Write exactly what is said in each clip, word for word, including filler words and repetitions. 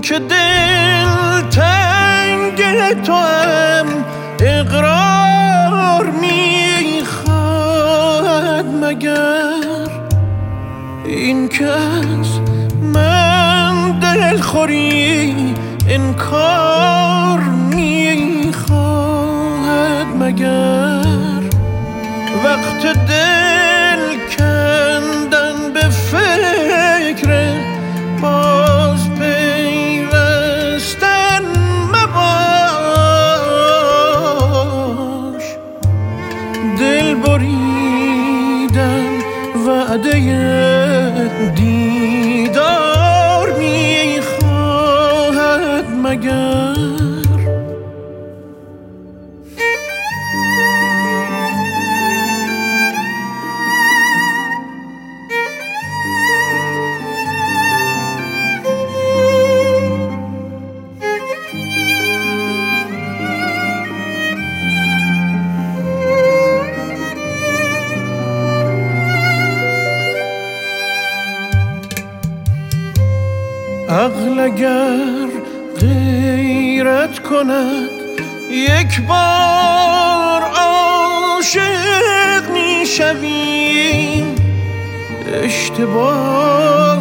که دل تنگ تو هم اقرار میخواد مگر این که از من دلخوری انکار میخواد مگر وقت دل کندن به فکر باز پیوستن مباش دل بریدن وعده دیدار میخواهد مگر عقل اگر غیرت کند یک بار عاشق میشویم اشتباه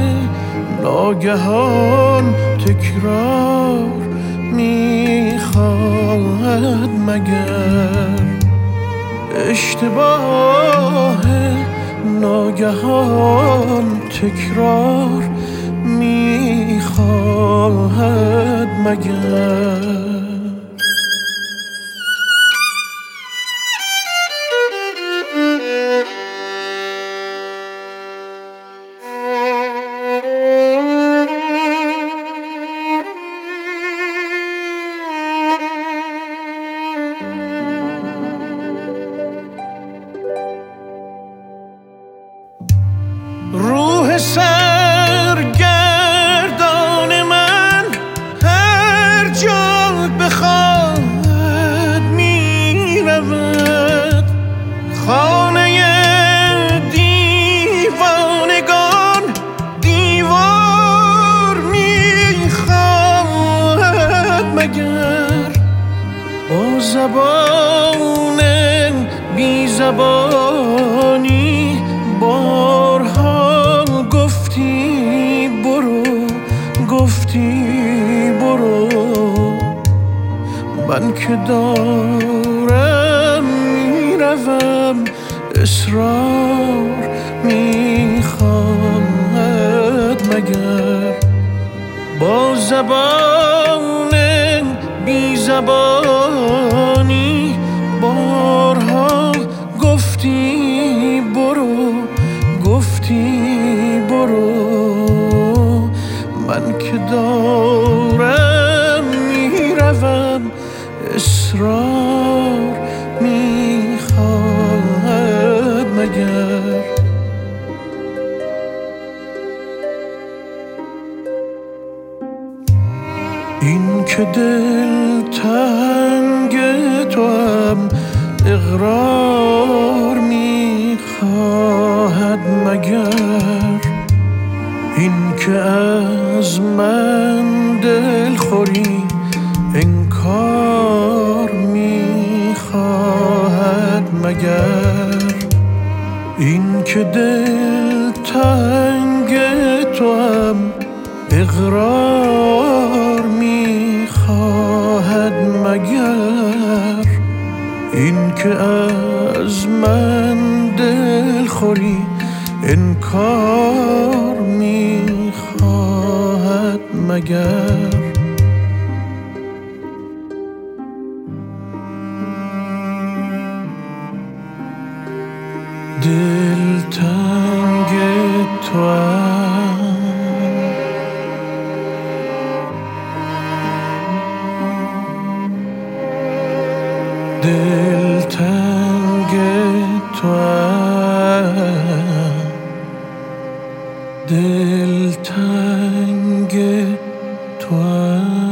ناگهان تکرار میخواهد مگر اشتباه ناگهان تکرار میخواهد مگر روح سرگردان من هر جا بخواهد میرود خانه دیوانگان دیوار میخواهد مگر با زبان بی زبانی بارها گفتی برو گفتی برو من که دارم میروم اصرار میخواهد مگر با زبان بی زبانی بارها گفتی برو گفتی برو من که دارم میروم اصرار میخواهد مگر این که دل تنگ تو هم اقرار میخواهد مگر این که از من دلخوری انکار میخواهد مگر این که دل تنگ تو هم اقرار میخواهد مگر این که از من دلخوری انکار میخواهد مگر دل تنگ توام دل تنگ توام دل تنگ توام